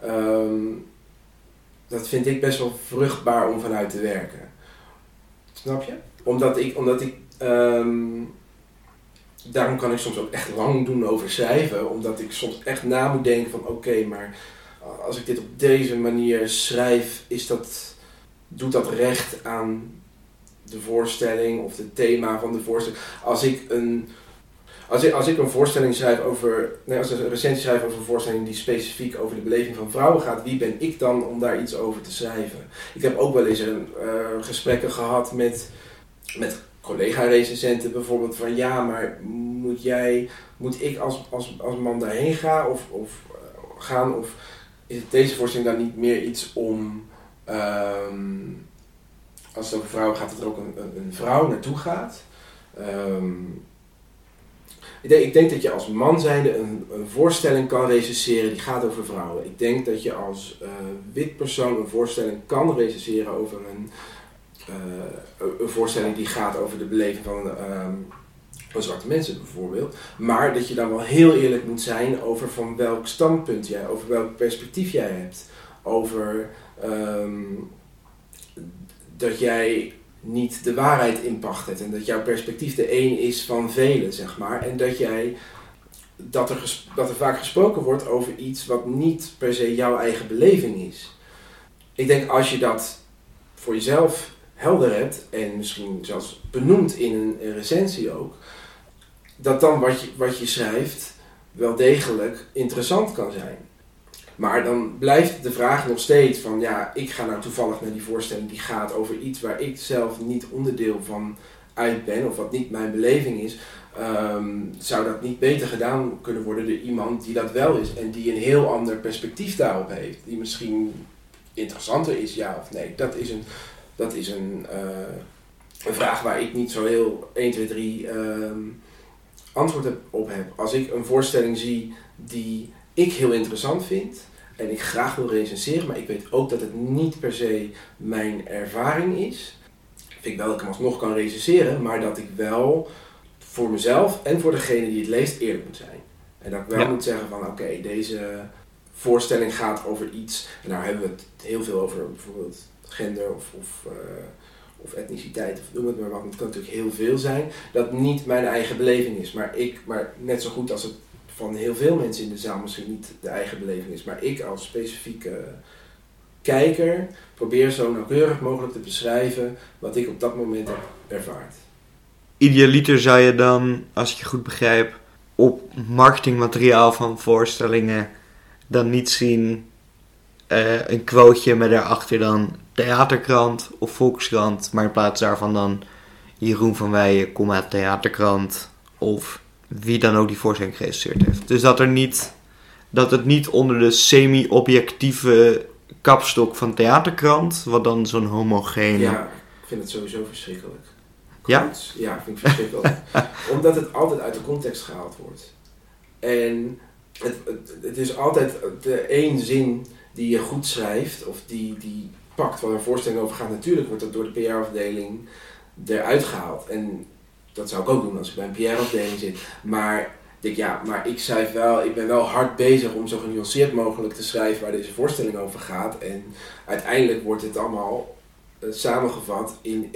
Dat vind ik best wel vruchtbaar om vanuit te werken. Snap je? Omdat ik daarom kan ik soms ook echt lang doen over schrijven. Omdat ik soms echt na moet denken van oké, maar als ik dit op deze manier schrijf, doet dat recht aan de voorstelling of het thema van de voorstelling. Als ik een voorstelling schrijf als een recensie schrijf over een voorstelling die specifiek over de beleving van vrouwen gaat, wie ben ik dan om daar iets over te schrijven? Ik heb ook wel eens gesprekken gehad met collega-recensenten bijvoorbeeld van ja, maar moet ik als man daarheen gaan of is deze voorstelling dan niet meer iets om, als het over vrouwen gaat, dat er ook een vrouw naartoe gaat? Ik denk dat je als man zijnde een voorstelling kan recenseren die gaat over vrouwen. Ik denk dat je als wit persoon een voorstelling kan recenseren over een voorstelling die gaat over de beleving van zwarte mensen bijvoorbeeld. Maar dat je dan wel heel eerlijk moet zijn over van welk standpunt jij, over welk perspectief jij hebt. Over dat jij niet de waarheid in pacht hebt en dat jouw perspectief de één is van velen, zeg maar. En dat er vaak gesproken wordt over iets wat niet per se jouw eigen beleving is. Ik denk als je dat voor jezelf helder hebt en misschien zelfs benoemt in een recensie ook, dat dan wat je schrijft wel degelijk interessant kan zijn. Maar dan blijft de vraag nog steeds van, ja, ik ga nou toevallig naar die voorstelling die gaat over iets waar ik zelf niet onderdeel van uit ben, of wat niet mijn beleving is. Zou dat niet beter gedaan kunnen worden door iemand die dat wel is en die een heel ander perspectief daarop heeft, die misschien interessanter is, ja of nee. Dat is een vraag waar ik niet zo heel 1, 2, 3 antwoord op heb. Als ik een voorstelling zie die ik heel interessant vind en ik graag wil recenseren, maar ik weet ook dat het niet per se mijn ervaring is, vind ik wel dat ik hem alsnog kan recenseren, maar dat ik wel voor mezelf en voor degene die het leest eerlijk moet zijn. En dat ik wel moet zeggen van oké, deze voorstelling gaat over iets, en daar hebben we het heel veel over, bijvoorbeeld gender of etniciteit, of noem het maar wat, het kan natuurlijk heel veel zijn, dat niet mijn eigen beleving is. Maar net zo goed als het van heel veel mensen in de zaal misschien niet de eigen beleving is, maar ik als specifieke kijker probeer zo nauwkeurig mogelijk te beschrijven wat ik op dat moment heb ervaard. Idealiter zou je dan, als ik je goed begrijp, op marketingmateriaal van voorstellingen dan niet zien een quoteje met daarachter dan Theaterkrant of Volkskrant, maar in plaats daarvan dan Jeroen van Weijen, Theaterkrant of wie dan ook die voorstelling gerecenseerd heeft. Dus dat het niet onder de semi-objectieve kapstok van Theaterkrant, wat dan zo'n homogene... Ja, ik vind het sowieso verschrikkelijk. Ja? Ja, vind ik verschrikkelijk. Omdat het altijd uit de context gehaald wordt. En het is altijd de één zin die je goed schrijft, of die pakt waar een voorstelling over gaat. Natuurlijk wordt dat door de PR-afdeling eruit gehaald. En dat zou ik ook doen als ik bij een PR-afdeling zit. Maar ik ben wel hard bezig om zo genuanceerd mogelijk te schrijven waar deze voorstelling over gaat. En uiteindelijk wordt het allemaal samengevat in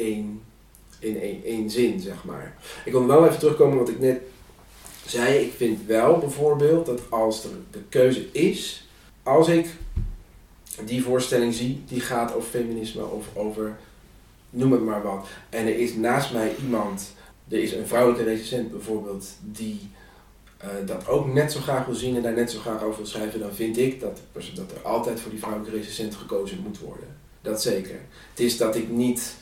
één zin, zeg maar. Ik wil wel even terugkomen wat ik net zei. Ik vind wel bijvoorbeeld dat als er de keuze is, als ik die voorstelling zie, die gaat over feminisme of over noem het maar wat. En er is naast mij iemand, er is een vrouwelijke recensent bijvoorbeeld, die dat ook net zo graag wil zien en daar net zo graag over wil schrijven, dan vind ik dat er altijd voor die vrouwelijke recensent gekozen moet worden. Dat zeker. Het is dat ik niet,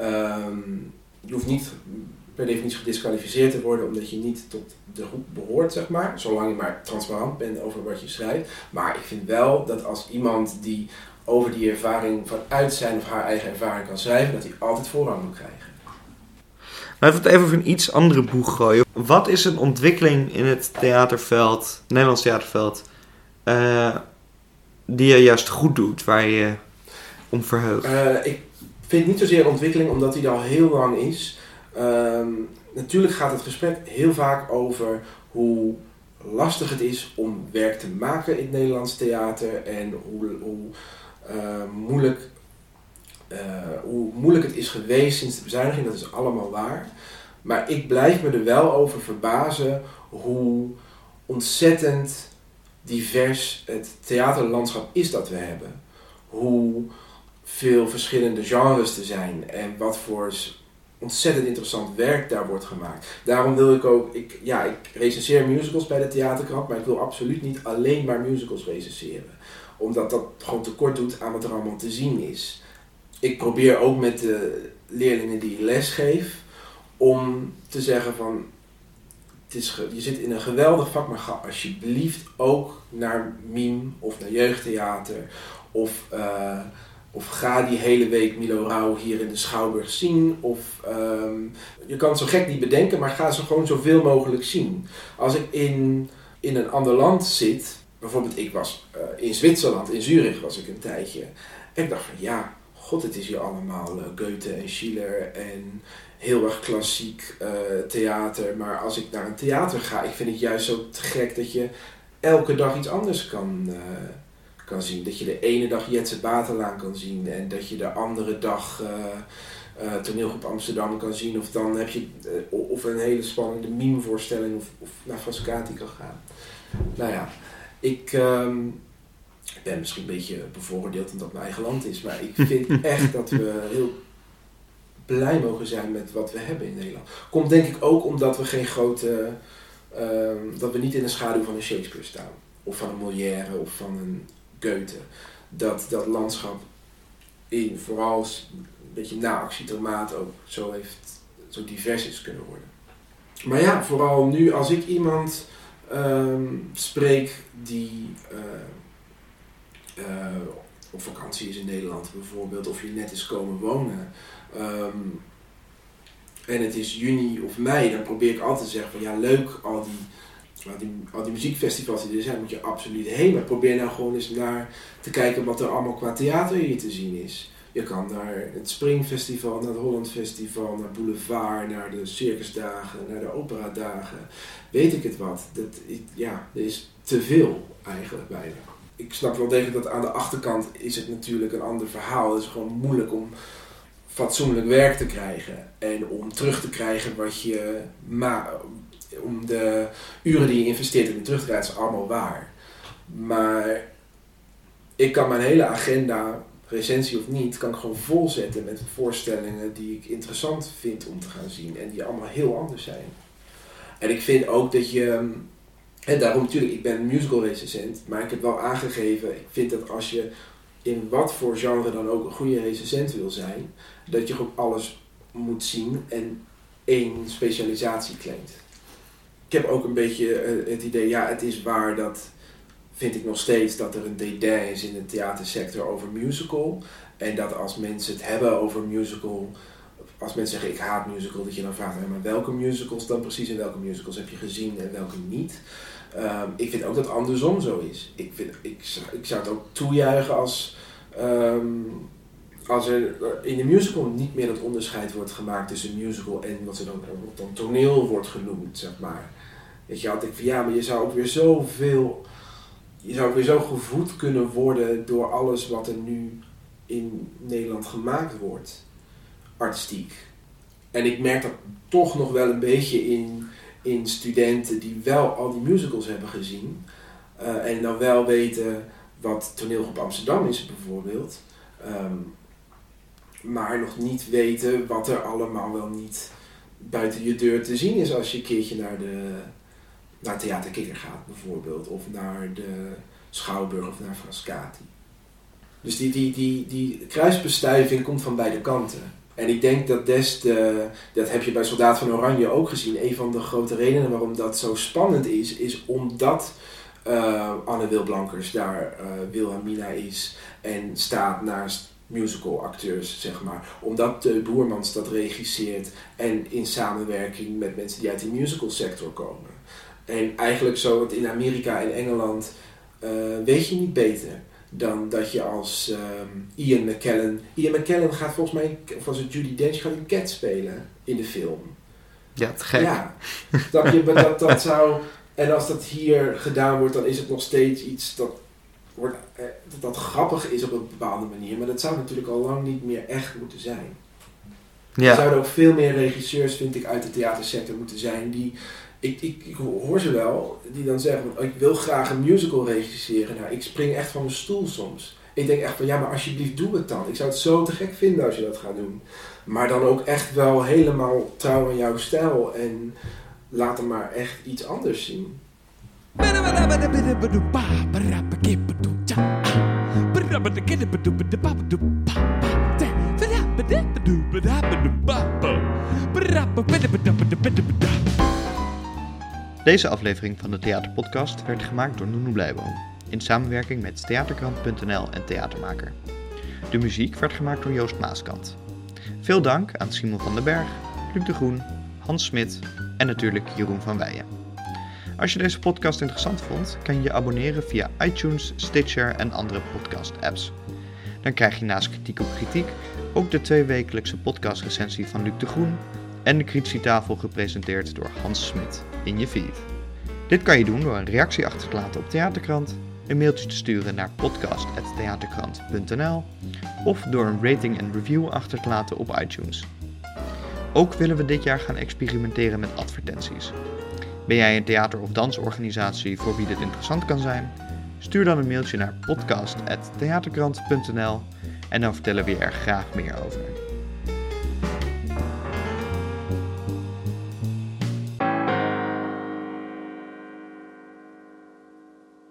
je hoeft niet per definitie gedisqualificeerd te worden omdat je niet tot de groep behoort, zeg maar. Zolang je maar transparant bent over wat je schrijft. Maar ik vind wel dat als iemand die over die ervaring vanuit zijn of haar eigen ervaring kan schrijven, dat hij altijd voorrang moet krijgen. Laten we het even over een iets andere boeg gooien. Wat is een ontwikkeling in het theaterveld, Nederlands theaterveld, die je juist goed doet, waar je om verheugt? Ik vind niet zozeer een ontwikkeling omdat die er al heel lang is. Natuurlijk gaat het gesprek heel vaak over hoe lastig het is om werk te maken in het Nederlands theater en hoe moeilijk het is geweest sinds de bezuiniging. Dat is allemaal waar. Maar ik blijf me er wel over verbazen hoe ontzettend divers het theaterlandschap is dat we hebben. Hoe veel verschillende genres er zijn en wat voor ontzettend interessant werk daar wordt gemaakt. Daarom wil ik ook, ik recenseer musicals bij de Theaterkrant, maar ik wil absoluut niet alleen maar musicals recenseren. Omdat dat gewoon tekort doet aan wat er allemaal te zien is. Ik probeer ook met de leerlingen die ik les geef, om te zeggen van, je zit in een geweldig vak, maar ga alsjeblieft ook naar mime of naar jeugdtheater of Of ga die hele week Milo Rauw hier in de Schouwburg zien. Of je kan het zo gek niet bedenken, maar ga ze gewoon zoveel mogelijk zien. Als ik in een ander land zit, bijvoorbeeld ik was in Zwitserland, in Zurich was ik een tijdje. En ik dacht van ja, god, het is hier allemaal Goethe en Schiller en heel erg klassiek theater. Maar als ik naar een theater ga, ik vind het juist zo te gek dat je elke dag iets anders kan zien. Dat je de ene dag Jetse Batelaan kan zien en dat je de andere dag Toneelgroep Amsterdam kan zien. Of dan heb je of een hele spannende mimevoorstelling of naar Frascati kan gaan. Nou ja, ik ben misschien een beetje bevooroordeeld omdat het mijn eigen land is. Maar ik vind echt dat we heel blij mogen zijn met wat we hebben in Nederland. Komt denk ik ook omdat we geen grote... dat we niet in de schaduw van een Shakespeare staan. Of van een Molière of van een Goethe. Dat landschap vooral een beetje na Actie Tomaat ook zo divers is kunnen worden. Maar ja, vooral nu als ik iemand spreek die op vakantie is in Nederland bijvoorbeeld, of hier net is komen wonen. En het is juni of mei, dan probeer ik altijd te zeggen van ja, leuk, al die muziekfestivals die er zijn, moet je absoluut heen. Maar probeer nou gewoon eens naar te kijken wat er allemaal qua theater hier te zien is. Je kan naar het Springfestival, naar het Holland Festival, naar Boulevard, naar de Circusdagen, naar de Operadagen. Weet ik het wat. Er is te veel eigenlijk bijna. Ik snap wel degelijk dat aan de achterkant is het natuurlijk een ander verhaal. Het is gewoon moeilijk om fatsoenlijk werk te krijgen. En om terug te krijgen wat je... om de uren die je investeert in terug te krijgen, is allemaal waar. Maar ik kan mijn hele agenda, recensie of niet, kan ik gewoon volzetten met voorstellingen die ik interessant vind om te gaan zien. En die allemaal heel anders zijn. En ik vind ook dat je... En daarom natuurlijk, ik ben musicalrecensent, maar ik heb wel aangegeven, ik vind dat als je in wat voor genre dan ook een goede recensent wil zijn, dat je gewoon alles moet zien en één specialisatie claimt. Ik heb ook een beetje het idee, ja, het is waar, dat vind ik nog steeds, dat er een dédain is in de theatersector over musical. En dat als mensen het hebben over musical, als mensen zeggen ik haat musical, dat je dan vraagt, maar welke musicals dan precies en welke musicals heb je gezien en welke niet. Ik vind ook dat het andersom zo is. Ik zou het ook toejuichen als er in de musical niet meer het onderscheid wordt gemaakt tussen musical en wat dan toneel wordt genoemd, zeg maar. Weet je, altijd van ja, maar je zou ook weer zo gevoed kunnen worden door alles wat er nu in Nederland gemaakt wordt, artistiek. En ik merk dat toch nog wel een beetje in studenten die wel al die musicals hebben gezien en dan wel weten wat Toneelgroep Amsterdam is bijvoorbeeld, maar nog niet weten wat er allemaal wel niet buiten je deur te zien is als je een keertje naar Theater Kikker gaat bijvoorbeeld, of naar de Schouwburg of naar Frascati. Dus die kruisbestuiving komt van beide kanten. En ik denk dat dat heb je bij Soldaat van Oranje ook gezien. Een van de grote redenen waarom dat zo spannend is omdat Anne Wilblankers daar Wilhelmina is en staat naast musicalacteurs, zeg maar. Omdat de Boermans dat regisseert en in samenwerking met mensen die uit de musicalsector komen. En eigenlijk zo, want in Amerika en Engeland weet je niet beter dan dat je als Ian McKellen gaat volgens mij, of was het Judi Dench, gaat een Cat spelen in de film. Ja, te gek. Ja, dat zou, en als dat hier gedaan wordt, dan is het nog steeds iets dat grappig is op een bepaalde manier, maar dat zou natuurlijk al lang niet meer echt moeten zijn. Ja. Er zouden ook veel meer regisseurs, vind ik, uit de theatersector moeten zijn die... Ik hoor ze wel, die dan zeggen, ik wil graag een musical regisseren. Nou, ik spring echt van mijn stoel soms. Ik denk echt van, ja, maar alsjeblieft doe het dan. Ik zou het zo te gek vinden als je dat gaat doen. Maar dan ook echt wel helemaal trouw aan jouw stijl en laat hem maar echt iets anders zien. Deze aflevering van de Theaterpodcast werd gemaakt door Noenu Blijboom in samenwerking met Theaterkrant.nl en Theatermaker. De muziek werd gemaakt door Joost Maaskant. Veel dank aan Simon van den Berg, Luc de Groen, Hans Smit en natuurlijk Jeroen van Weijen. Als je deze podcast interessant vond, kan je je abonneren via iTunes, Stitcher en andere podcast-apps. Dan krijg je naast Kritiek op Kritiek ook de 2-wekelijkse podcastrecensie van Luc de Groen en de Criticietafel gepresenteerd door Hans Smit in je feed. Dit kan je doen door een reactie achter te laten op Theaterkrant, een mailtje te sturen naar podcast@theaterkrant.nl of door een rating en review achter te laten op iTunes. Ook willen we dit jaar gaan experimenteren met advertenties. Ben jij een theater- of dansorganisatie voor wie dit interessant kan zijn? Stuur dan een mailtje naar podcast@theaterkrant.nl en dan vertellen we je er graag meer over.